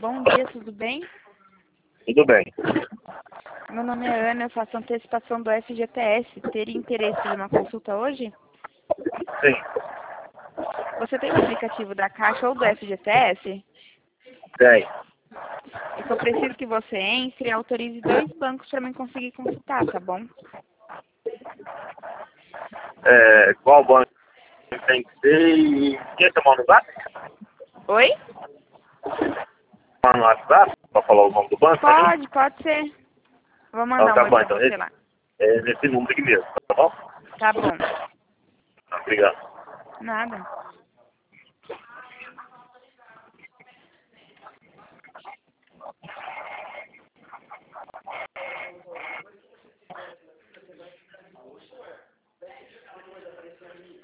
Bom dia, tudo bem? Tudo bem. Meu nome é Ana, eu faço antecipação do FGTS. Teria interesse em uma consulta hoje? Sim, Você tem o aplicativo da Caixa ou do FGTS? tem. É que eu preciso que você entre e autorize 2 bancos para mim conseguir consultar, tá bom? Qual banco tem que ser e... Quer chamar no WhatsApp? Oi? Chamar no WhatsApp pra falar o nome do banco pra mim? Pode ser. Vou Então, mandar um tá oi bom, pra então. você lá. Nesse número aqui mesmo, tá bom? Tá bom. Obrigado. Nada.